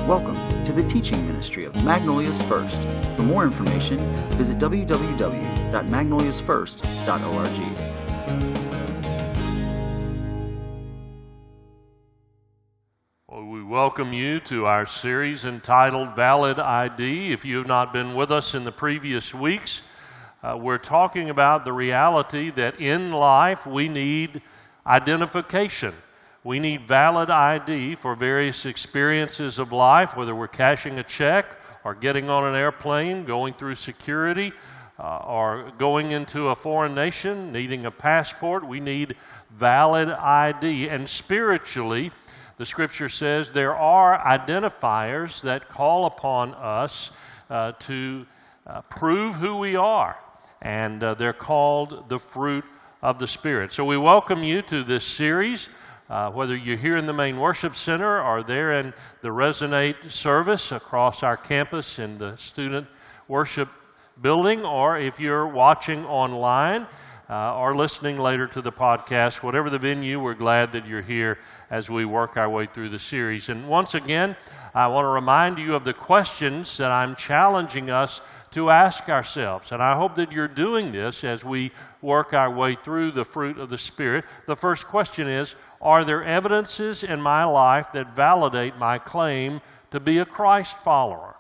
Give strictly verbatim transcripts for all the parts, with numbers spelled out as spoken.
Welcome to the teaching ministry of Magnolias First. For more information, visit w w w dot magnolias first dot org. Well, we welcome you to our series entitled Valid I D. If you have not been with us in the previous weeks, uh, we're talking about the reality that in life we need identification. We need valid I D for various experiences of life, whether we're cashing a check or getting on an airplane, going through security, uh, or going into a foreign nation, needing a passport. We need valid I D. And spiritually, the Scripture says there are identifiers that call upon us uh, to uh, prove who we are, and uh, they're called the fruit of the Spirit. So we welcome you to this series. Uh, whether you're here in the main worship center or there in the Resonate service across our campus in the student worship building, or if you're watching online uh, or listening later to the podcast, whatever the venue, we're glad that you're here as we work our way through the series. And once again, I want to remind you of the questions that I'm challenging us to ask ourselves. And I hope that you're doing this as we work our way through the fruit of the Spirit. The first question is, are there evidences in my life that validate my claim to be a Christ follower?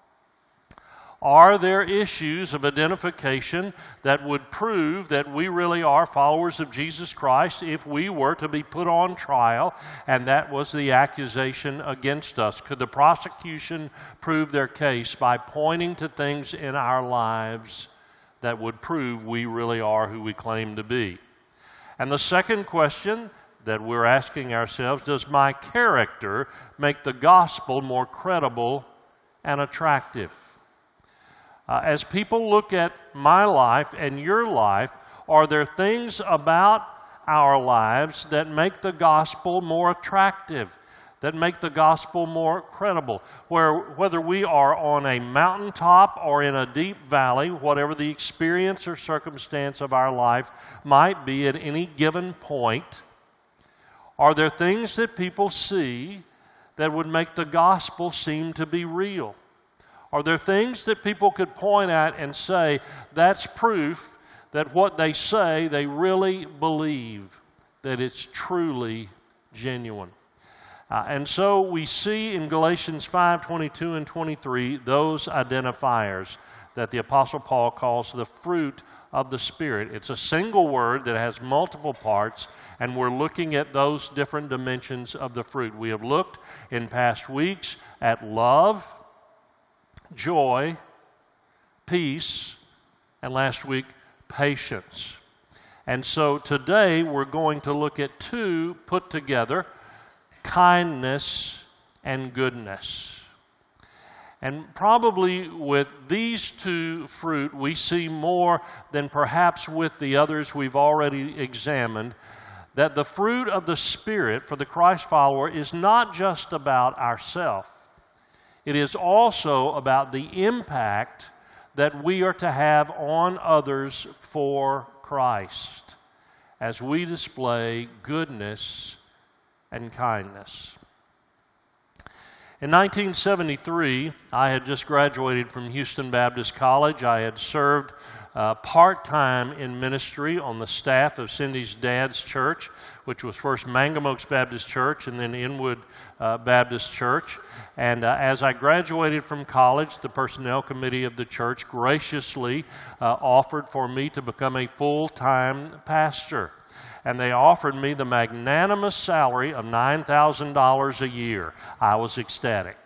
Are there issues of identification that would prove that we really are followers of Jesus Christ if we were to be put on trial and that was the accusation against us? Could the prosecution prove their case by pointing to things in our lives that would prove we really are who we claim to be? And the second question that we're asking ourselves, does my character make the gospel more credible and attractive? Uh, as people look at my life and your life, are there things about our lives that make the gospel more attractive, that make the gospel more credible? Where whether we are on a mountaintop or in a deep valley, whatever the experience or circumstance of our life might be at any given point, are there things that people see that would make the gospel seem to be real? Are there things that people could point at and say, that's proof that what they say, they really believe, that it's truly genuine? Uh, and so we see in Galatians five, twenty-two and twenty-three, those identifiers that the Apostle Paul calls the fruit of the Spirit. It's a single word that has multiple parts, and we're looking at those different dimensions of the fruit. We have looked in past weeks at love, joy, peace, and last week, patience. And so today we're going to look at two put together, kindness and goodness. And probably with these two fruit, we see more than perhaps with the others we've already examined, that the fruit of the Spirit for the Christ follower is not just about ourselves. It is also about the impact that we are to have on others for Christ as we display goodness and kindness. In nineteen seventy-three, I had just graduated from Houston Baptist College. I had served uh, part-time in ministry on the staff of Cindy's dad's church, which was first Mangum Oaks Baptist Church and then Inwood uh, Baptist Church. And uh, as I graduated from college, the personnel committee of the church graciously uh, offered for me to become a full-time pastor. And they offered me the magnanimous salary of nine thousand dollars a year. I was ecstatic.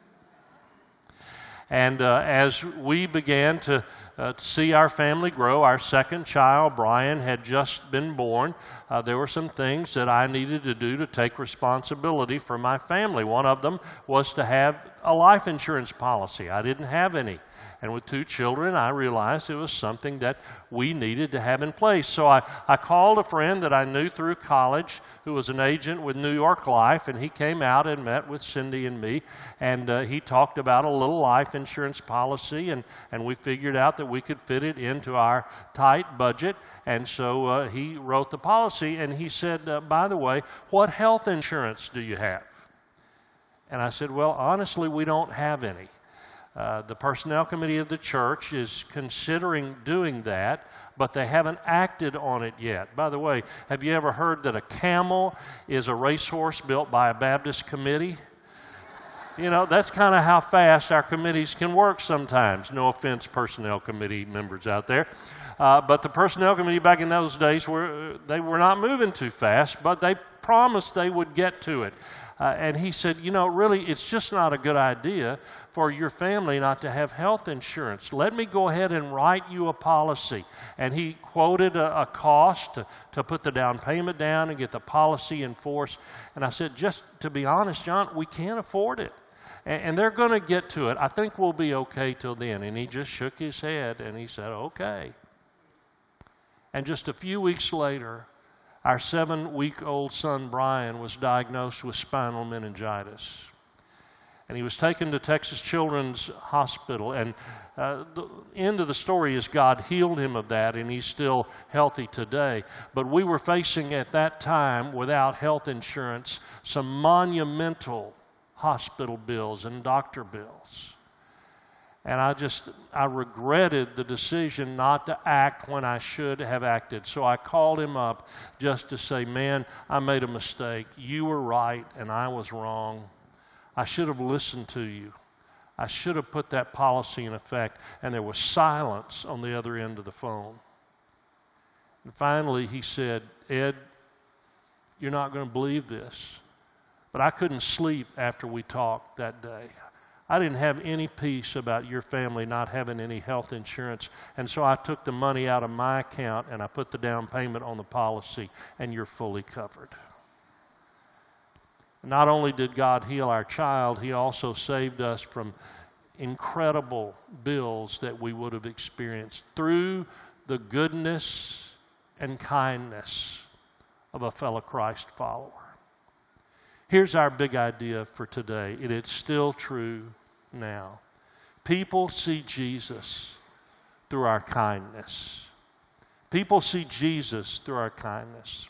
And uh, as we began to uh, see our family grow, our second child, Brian, had just been born. Uh, there were some things that I needed to do to take responsibility for my family. One of them was to have a life insurance policy. I didn't have any. And with two children, I realized it was something that we needed to have in place. So I, I called a friend that I knew through college who was an agent with New York Life, and he came out and met with Cindy and me, and uh, he talked about a little life insurance policy, and, and we figured out that we could fit it into our tight budget. And so uh, he wrote the policy, and he said, uh, by the way, what health insurance do you have? And I said, well, honestly, we don't have any. Uh, the personnel committee of the church is considering doing that, but they haven't acted on it yet. By the way, have you ever heard that a camel is a racehorse built by a Baptist committee? You know, that's kind of how fast our committees can work sometimes. No offense, personnel committee members out there. Uh, but the personnel committee back in those days, were they were not moving too fast, but they promised they would get to it. Uh, and he said, you know, really, it's just not a good idea for your family not to have health insurance. Let me go ahead and write you a policy. And he quoted a, a cost to, to put the down payment down and get the policy in force. And I said, just to be honest, John, we can't afford it. And, and they're going to get to it. I think we'll be okay till then. And he just shook his head and he said, okay. And just a few weeks later, our seven-week-old son, Brian, was diagnosed with spinal meningitis. And he was taken to Texas Children's Hospital. And uh, the end of the story is God healed him of that, and he's still healthy today. But we were facing at that time, without health insurance, some monumental hospital bills and doctor bills. And I just, I regretted the decision not to act when I should have acted. So I called him up just to say, man, I made a mistake. You were right and I was wrong. I should have listened to you. I should have put that policy in effect. And there was silence on the other end of the phone. And finally he said, Ed, you're not going to believe this, but I couldn't sleep after we talked that day. I didn't have any peace about your family not having any health insurance, and so I took the money out of my account and I put the down payment on the policy, and you're fully covered. Not only did God heal our child, He also saved us from incredible bills that we would have experienced through the goodness and kindness of a fellow Christ follower. Here's our big idea for today, and it's still true now. People see Jesus through our kindness. People see Jesus through our kindness.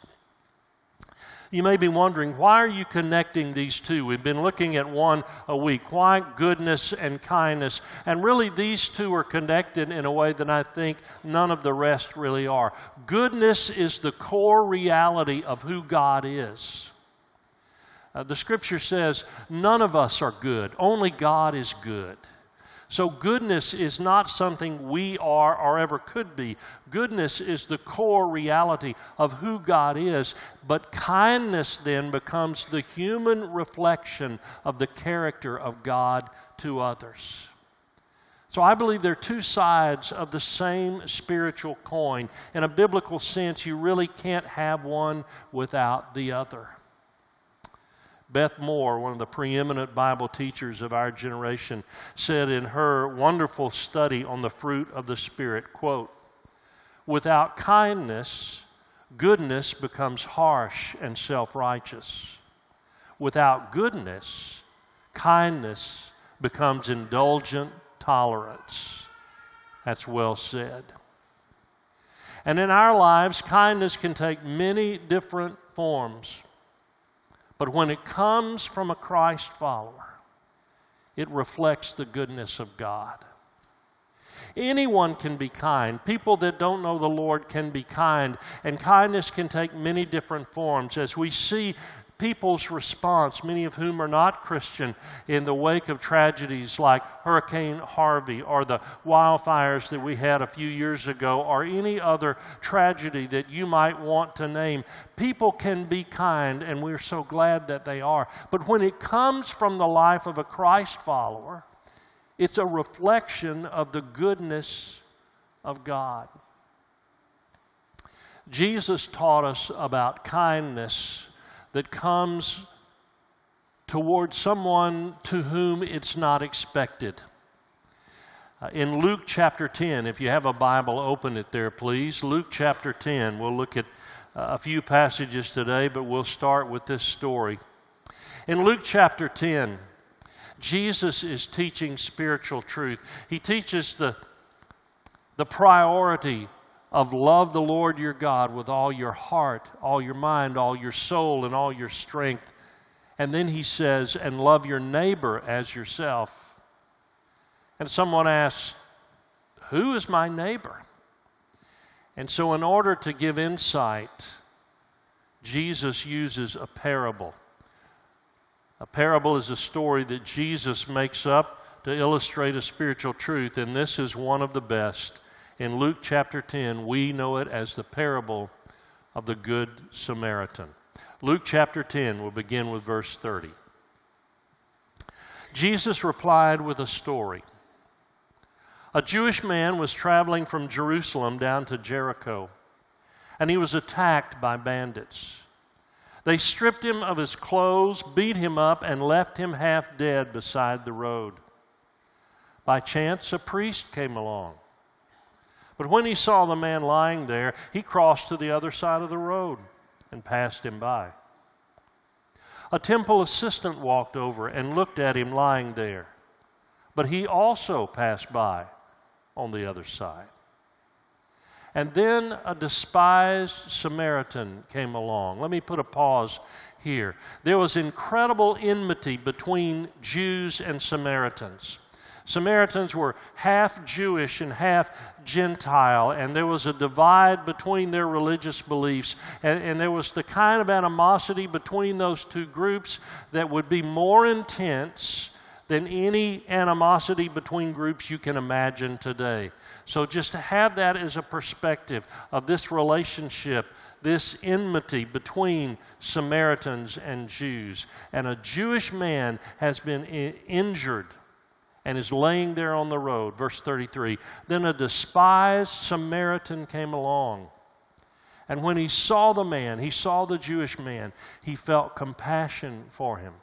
You may be wondering, why are you connecting these two? We've been looking at one a week. Why goodness and kindness? And really, these two are connected in a way that I think none of the rest really are. Goodness is the core reality of who God is. Uh, the Scripture says, none of us are good. Only God is good. So goodness is not something we are or ever could be. Goodness is the core reality of who God is. But kindness then becomes the human reflection of the character of God to others. So I believe there are two sides of the same spiritual coin. In a biblical sense, you really can't have one without the other. Beth Moore, one of the preeminent Bible teachers of our generation, said in her wonderful study on the fruit of the Spirit, quote, without kindness, goodness becomes harsh and self-righteous. Without goodness, kindness becomes indulgent tolerance. That's well said. And in our lives, kindness can take many different forms. But when it comes from a Christ follower, it reflects the goodness of God. Anyone can be kind. People that don't know the Lord can be kind. And kindness can take many different forms. As we see people's response, many of whom are not Christian, in the wake of tragedies like Hurricane Harvey or the wildfires that we had a few years ago or any other tragedy that you might want to name, people can be kind, and we're so glad that they are. But when it comes from the life of a Christ follower, it's a reflection of the goodness of God. Jesus taught us about kindness that comes toward someone to whom it's not expected. Uh, in Luke chapter ten, if you have a Bible, open it there, please. Luke chapter ten. We'll look at uh, a few passages today, but we'll start with this story. In Luke chapter ten, Jesus is teaching spiritual truth. He teaches the, the priority of love the Lord your God with all your heart, all your mind, all your soul, and all your strength. And then he says, and love your neighbor as yourself. And someone asks, who is my neighbor? And so in order to give insight, Jesus uses a parable. A parable is a story that Jesus makes up to illustrate a spiritual truth, and this is one of the best. In Luke chapter ten, we know it as the parable of the Good Samaritan. Luke chapter ten, we'll begin with verse thirty. Jesus replied with a story. A Jewish man was traveling from Jerusalem down to Jericho, and he was attacked by bandits. They stripped him of his clothes, beat him up, and left him half dead beside the road. By chance, a priest came along. But when he saw the man lying there, he crossed to the other side of the road and passed him by. A temple assistant walked over and looked at him lying there, but he also passed by on the other side. And then a despised Samaritan came along. Let me put a pause here. There was incredible enmity between Jews and Samaritans. Samaritans were half Jewish and half Gentile, and there was a divide between their religious beliefs, and, and there was the kind of animosity between those two groups that would be more intense than any animosity between groups you can imagine today. So just to have that as a perspective of this relationship, this enmity between Samaritans and Jews, and a Jewish man has been I- injured and is laying there on the road. Verse thirty-three, then a despised Samaritan came along. And when he saw the man, he saw the Jewish man, he felt compassion for him.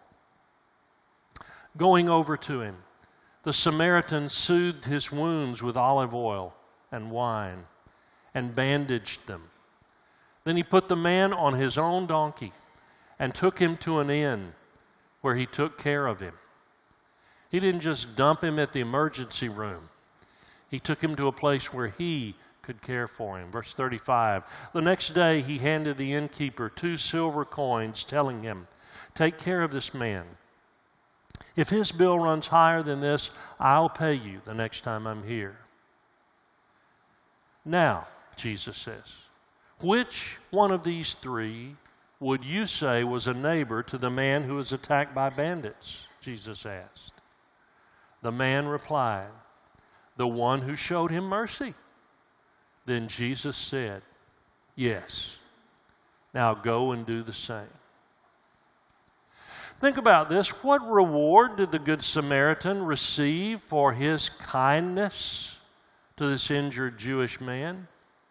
Going over to him, the Samaritan soothed his wounds with olive oil and wine and bandaged them. Then he put the man on his own donkey and took him to an inn where he took care of him. He didn't just dump him at the emergency room. He took him to a place where he could care for him. Verse thirty-five, the next day he handed the innkeeper two silver coins, telling him, take care of this man. If his bill runs higher than this, I'll pay you the next time I'm here. Now, Jesus says, which one of these three would you say was a neighbor to the man who was attacked by bandits? Jesus asked. The man replied, the one who showed him mercy. Then Jesus said, yes. Now go and do the same. Think about this. What reward did the Good Samaritan receive for his kindness to this injured Jewish man?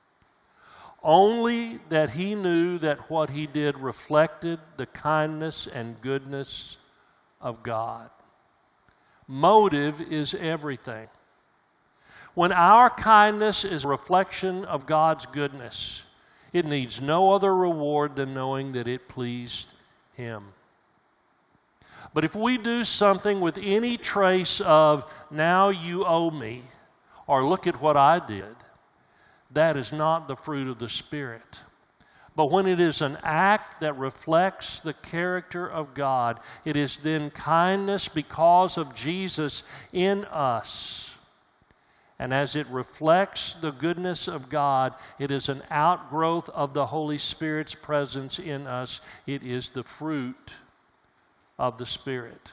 Only that he knew that what he did reflected the kindness and goodness of God. Motive is everything. When our kindness is a reflection of God's goodness, it needs no other reward than knowing that it pleased Him. But if we do something with any trace of, now you owe me, or look at what I did, that is not the fruit of the Spirit. But when it is an act that reflects the character of God, it is then kindness because of Jesus in us. And as it reflects the goodness of God, it is an outgrowth of the Holy Spirit's presence in us. It is the fruit of the Spirit.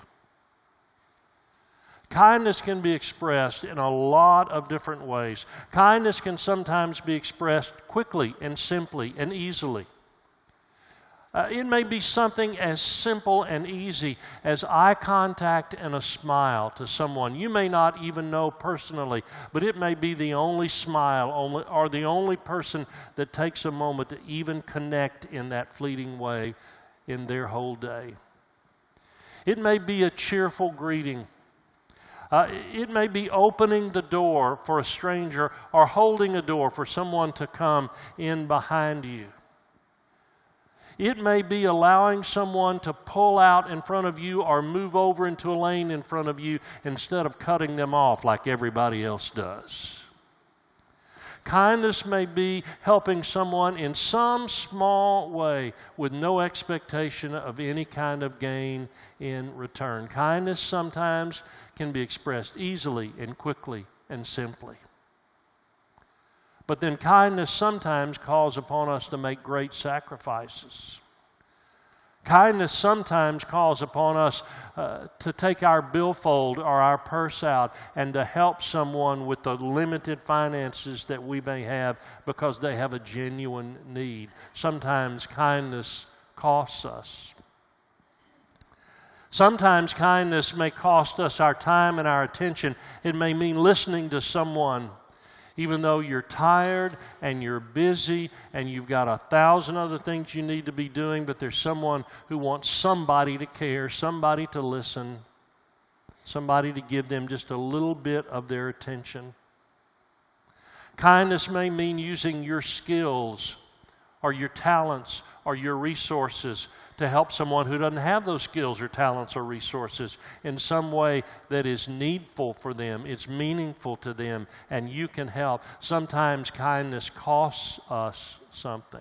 Kindness can be expressed in a lot of different ways. Kindness can sometimes be expressed quickly and simply and easily. Uh, it may be something as simple and easy as eye contact and a smile to someone you may not even know personally, but it may be the only smile only, or the only person that takes a moment to even connect in that fleeting way in their whole day. It may be a cheerful greeting. Uh, it may be opening the door for a stranger or holding a door for someone to come in behind you. It may be allowing someone to pull out in front of you or move over into a lane in front of you instead of cutting them off like everybody else does. Kindness may be helping someone in some small way with no expectation of any kind of gain in return. Kindness sometimes can be expressed easily and quickly and simply. But then kindness sometimes calls upon us to make great sacrifices. Kindness sometimes calls upon us uh, to take our billfold or our purse out and to help someone with the limited finances that we may have because they have a genuine need. Sometimes kindness costs us. Sometimes kindness may cost us our time and our attention. It may mean listening to someone even though you're tired and you're busy and you've got a thousand other things you need to be doing, but there's someone who wants somebody to care, somebody to listen, somebody to give them just a little bit of their attention. Kindness may mean using your skills or your talents or your resources to help someone who doesn't have those skills or talents or resources in some way that is needful for them, it's meaningful to them, and you can help. Sometimes kindness costs us something.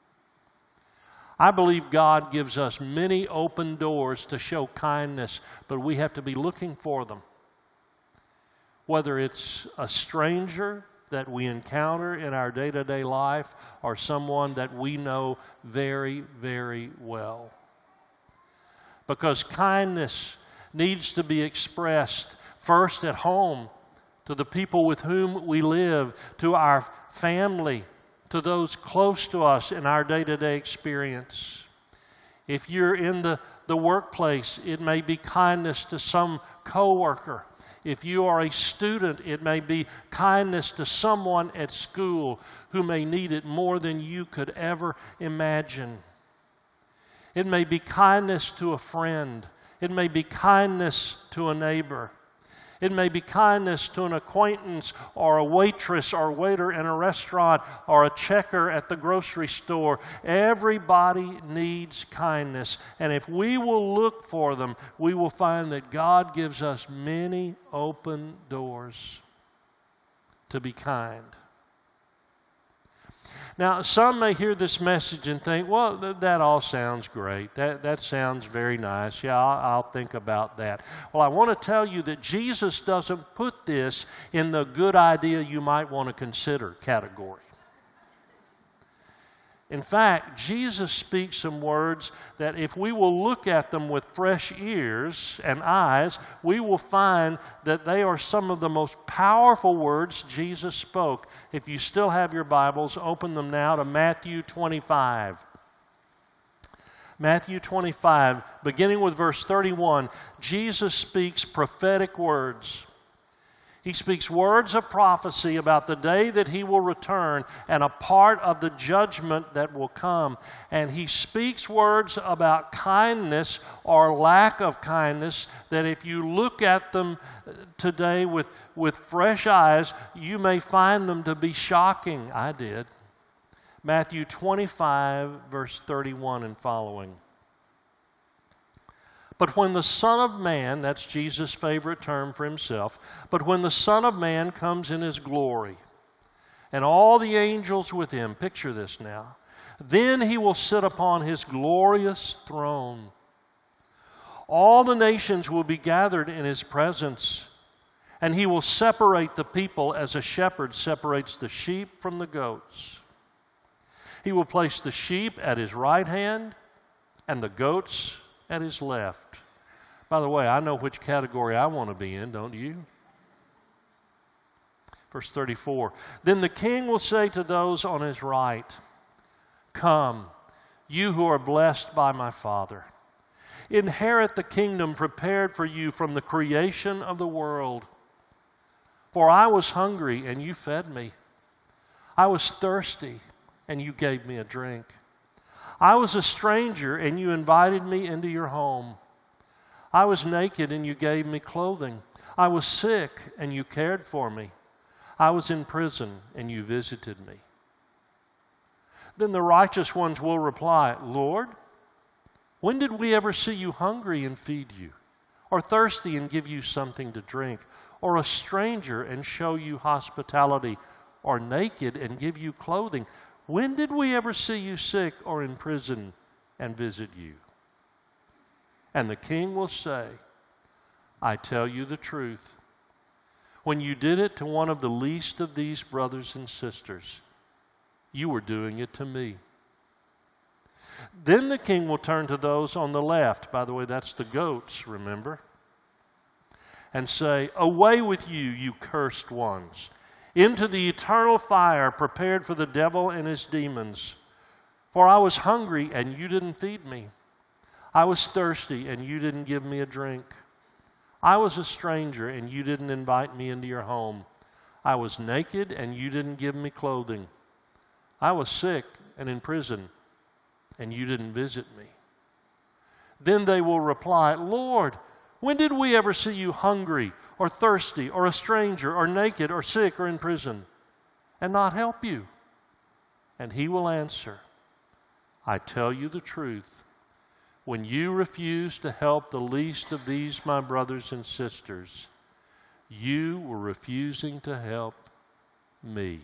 I believe God gives us many open doors to show kindness, but we have to be looking for them. Whether it's a stranger that we encounter in our day-to-day life or someone that we know very, very well. Because kindness needs to be expressed first at home, to the people with whom we live, to our family, to those close to us in our day-to-day experience. If you're in the, the workplace, it may be kindness to some coworker. If you are a student, it may be kindness to someone at school who may need it more than you could ever imagine. It may be kindness to a friend. It may be kindness to a neighbor. It may be kindness to an acquaintance or a waitress or waiter in a restaurant or a checker at the grocery store. Everybody needs kindness. And if we will look for them, we will find that God gives us many open doors to be kind. Now, some may hear this message and think, well, th- that all sounds great. That, that sounds very nice. Yeah, I'll, I'll think about that. Well, I want to tell you that Jesus doesn't put this in the good idea you might want to consider category. In fact, Jesus speaks some words that if we will look at them with fresh ears and eyes, we will find that they are some of the most powerful words Jesus spoke. If you still have your Bibles, open them now to Matthew twenty-five. Matthew twenty-five, beginning with verse thirty-one, Jesus speaks prophetic words. He speaks words of prophecy about the day that He will return and a part of the judgment that will come. And He speaks words about kindness or lack of kindness that if you look at them today with, with fresh eyes, you may find them to be shocking. I did. Matthew twenty-five, verse thirty-one and following. But when the Son of Man, that's Jesus' favorite term for Himself, but when the Son of Man comes in His glory, and all the angels with Him, picture this now, then He will sit upon His glorious throne. All the nations will be gathered in His presence, and He will separate the people as a shepherd separates the sheep from the goats. He will place the sheep at His right hand and the goats at His left. By the way, I know which category I want to be in, don't you? Verse thirty-four, then the King will say to those on His right, come, you who are blessed by my Father. Inherit the kingdom prepared for you from the creation of the world. For I was hungry, and you fed me. I was thirsty, and you gave me a drink. I was a stranger, and you invited me into your home. I was naked, and you gave me clothing. I was sick, and you cared for me. I was in prison, and you visited me. Then the righteous ones will reply, Lord, when did we ever see you hungry and feed you, or thirsty and give you something to drink, or a stranger and show you hospitality? or naked and give you clothing? When did we ever see you sick or in prison and visit you?" And the king will say, "I tell you the truth. When you did it to one of the least of these brothers and sisters, you were doing it to me." Then the king will turn to those on the left, by the way, that's the goats, remember, and say, "Away with you, you cursed ones, into the eternal fire prepared for the devil and his demons. For I was hungry, and you didn't feed me. I was thirsty, and you didn't give me a drink. I was a stranger, and you didn't invite me into your home. I was naked, and you didn't give me clothing. I was sick and in prison, and you didn't visit me." Then they will reply, "Lord, when did we ever see you hungry or thirsty or a stranger or naked or sick or in prison and not help you?" And he will answer, "I tell you the truth. When you refuse to help the least of these my brothers and sisters, you were refusing to help me."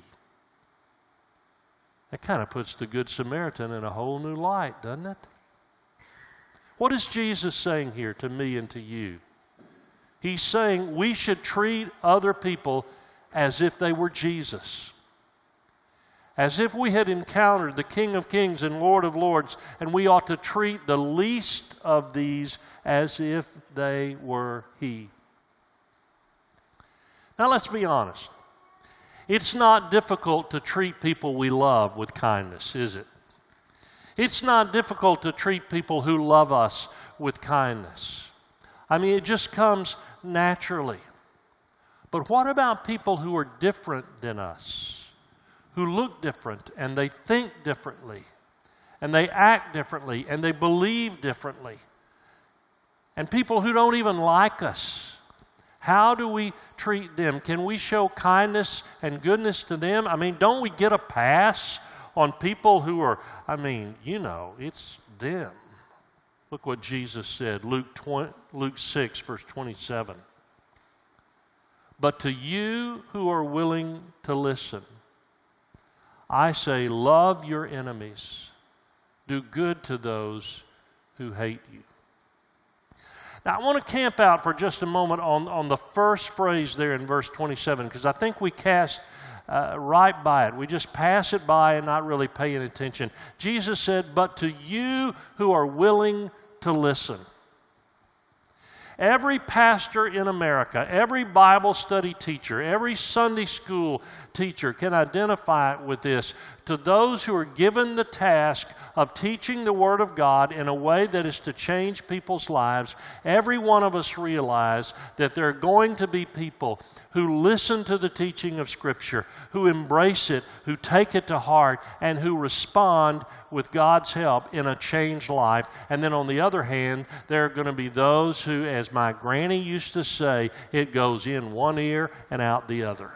That kind of puts the Good Samaritan in a whole new light, doesn't it? What is Jesus saying here to me and to you? He's saying we should treat other people as if they were Jesus. As if we had encountered the King of Kings and Lord of Lords, and we ought to treat the least of these as if they were He. Now let's be honest. It's not difficult to treat people we love with kindness, is it? It's not difficult to treat people who love us with kindness. I mean, it just comes naturally. But what about people who are different than us, who look different, and they think differently, and they act differently, and they believe differently, and people who don't even like us? How do we treat them? Can we show kindness and goodness to them? I mean, don't we get a pass on people who are, I mean, you know, it's them. Look what Jesus said, Luke twenty, Luke six, verse twenty-seven. "But to you who are willing to listen, I say, love your enemies. Do good to those who hate you." Now, I want to camp out for just a moment on, on the first phrase there in verse twenty-seven, because I think we cast uh, right by it. We just pass it by and not really paying attention. Jesus said, "But to you who are willing to listen." Every pastor in America, every Bible study teacher, every Sunday school teacher can identify with this. To those who are given the task of teaching the Word of God in a way that is to change people's lives, every one of us realize that there are going to be people who listen to the teaching of Scripture, who embrace it, who take it to heart, and who respond with God's help in a changed life. And then on the other hand, there are going to be those who, as my granny used to say, it goes in one ear and out the other.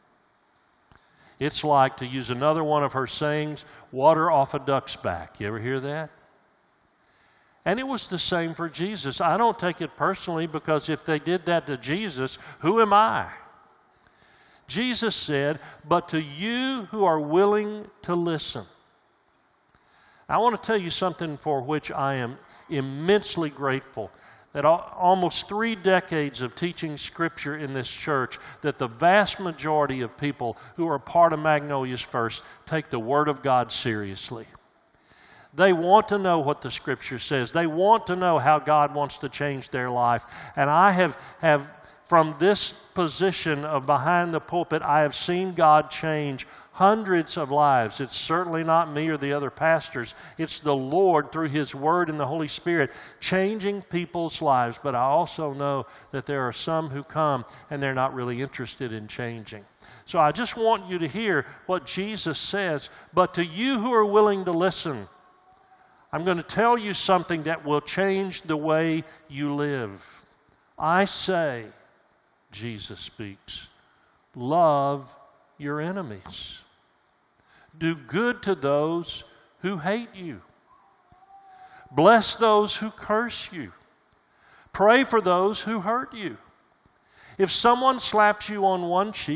It's like, to use another one of her sayings, water off a duck's back. You ever hear that? And it was the same for Jesus. I don't take it personally, because if they did that to Jesus, who am I? Jesus said, "But to you who are willing to listen." I want to tell you something for which I am immensely grateful. That almost three decades of teaching Scripture in this church, that the vast majority of people who are part of Magnolia's First take the Word of God seriously. They want to know what the Scripture says. They want to know how God wants to change their life. And I have, have from this position of behind the pulpit, I have seen God change hundreds of lives. It's certainly not me or the other pastors. It's the Lord through His Word and the Holy Spirit changing people's lives. But I also know that there are some who come and they're not really interested in changing. So I just want you to hear what Jesus says. "But to you who are willing to listen, I'm going to tell you something that will change the way you live. I say," Jesus speaks, "love your enemies. Do good to those who hate you. Bless those who curse you. Pray for those who hurt you. If someone slaps you on one cheek,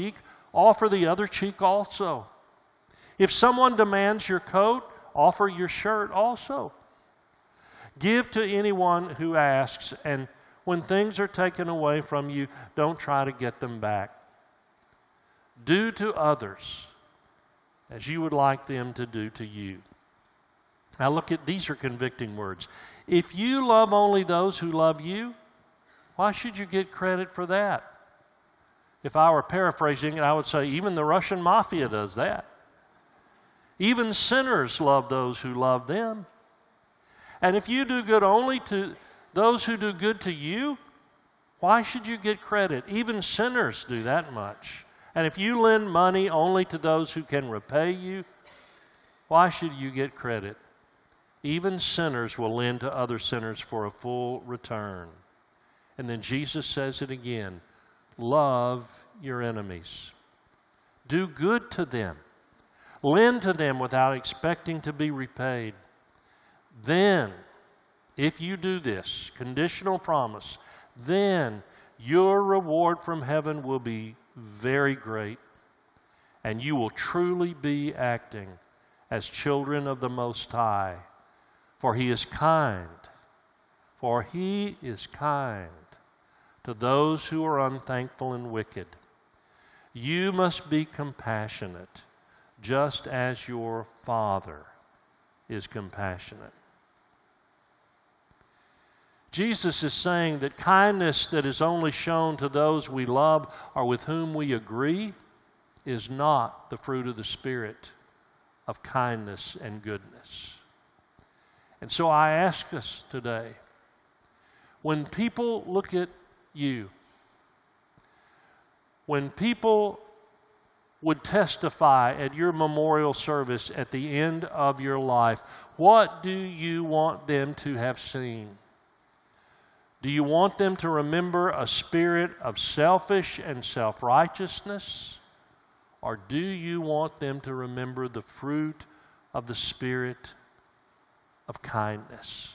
offer the other cheek also. If someone demands your coat, offer your shirt also. Give to anyone who asks, and when things are taken away from you, don't try to get them back. Do to others as you would like them to do to you. Now look at, these are convicting words. If you love only those who love you, why should you get credit for that? If I were paraphrasing it, I would say even the Russian mafia does that. Even sinners love those who love them. And if you do good only to those who do good to you, why should you get credit? Even sinners do that much. And if you lend money only to those who can repay you, why should you get credit? Even sinners will lend to other sinners for a full return. And then Jesus says it again, love your enemies. Do good to them. Lend to them without expecting to be repaid. Then, if you do this, conditional promise, then your reward from heaven will be very great, and you will truly be acting as children of the Most High. For He is kind, for He is kind to those who are unthankful and wicked. You must be compassionate, just as your Father is compassionate. Jesus is saying that kindness that is only shown to those we love or with whom we agree is not the fruit of the Spirit of kindness and goodness. And so I ask us today, when people look at you, when people would testify at your memorial service at the end of your life, what do you want them to have seen? Do you want them to remember a spirit of selfish and self-righteousness? Or do you want them to remember the fruit of the Spirit of kindness?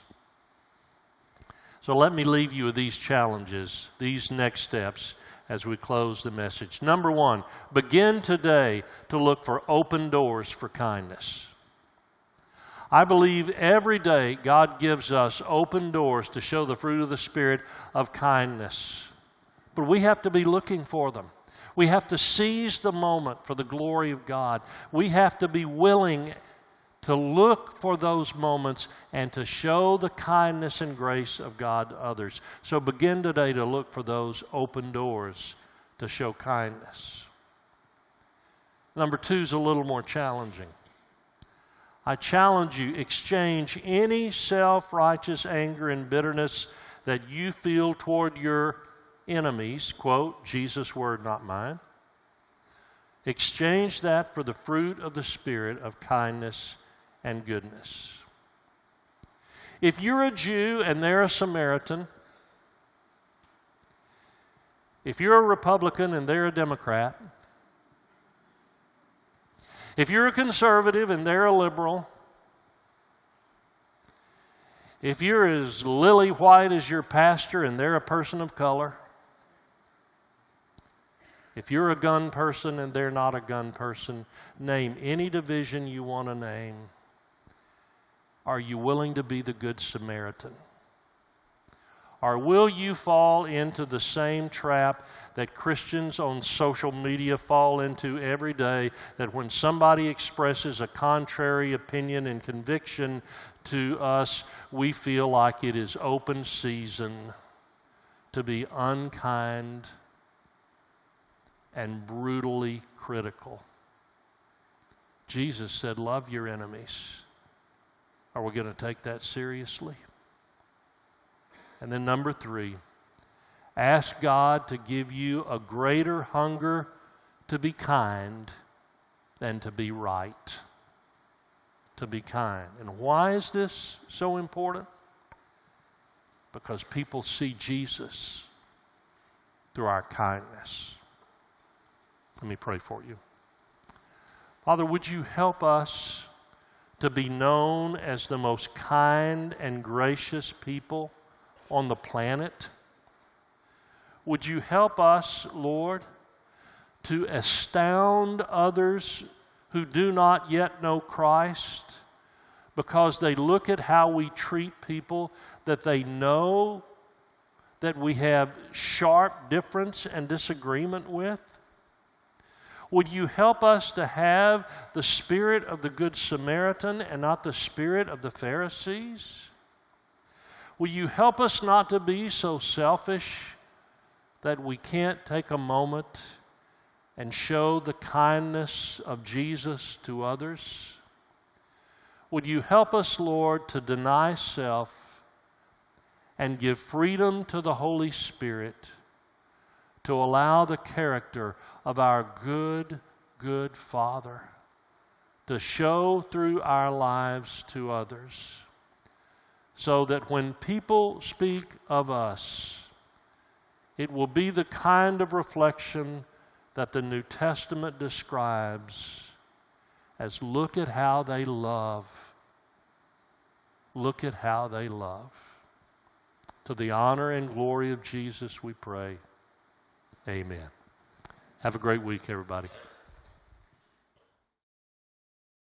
So let me leave you with these challenges, these next steps as we close the message. Number one, begin today to look for open doors for kindness. I believe every day God gives us open doors to show the fruit of the Spirit of kindness. But we have to be looking for them. We have to seize the moment for the glory of God. We have to be willing to look for those moments and to show the kindness and grace of God to others. So begin today to look for those open doors to show kindness. Number two is a little more challenging. I challenge you, exchange any self-righteous anger and bitterness that you feel toward your enemies, quote, Jesus' word, not mine. Exchange that for the fruit of the Spirit of kindness and goodness. If you're a Jew and they're a Samaritan, if you're a Republican and they're a Democrat, if you're a conservative and they're a liberal, if you're as lily white as your pastor and they're a person of color, if you're a gun person and they're not a gun person, name any division you want to name. Are you willing to be the Good Samaritan? Or will you fall into the same trap that Christians on social media fall into every day, that when somebody expresses a contrary opinion and conviction to us, we feel like it is open season to be unkind and brutally critical? Jesus said, love your enemies. Are we going to take that seriously? And then number three, ask God to give you a greater hunger to be kind than to be right. To be kind. And why is this so important? Because people see Jesus through our kindness. Let me pray for you. Father, would you help us to be known as the most kind and gracious people on the planet? Would you help us, Lord, to astound others who do not yet know Christ, because they look at how we treat people that they know that we have sharp difference and disagreement with? Would you help us to have the spirit of the Good Samaritan and not the spirit of the Pharisees? Will you help us not to be so selfish that we can't take a moment and show the kindness of Jesus to others? Would you help us, Lord, to deny self and give freedom to the Holy Spirit to allow the character of our good, good Father to show through our lives to others, so that when people speak of us, it will be the kind of reflection that the New Testament describes as, look at how they love. Look at how they love. To the honor and glory of Jesus we pray. Amen. Have a great week, everybody.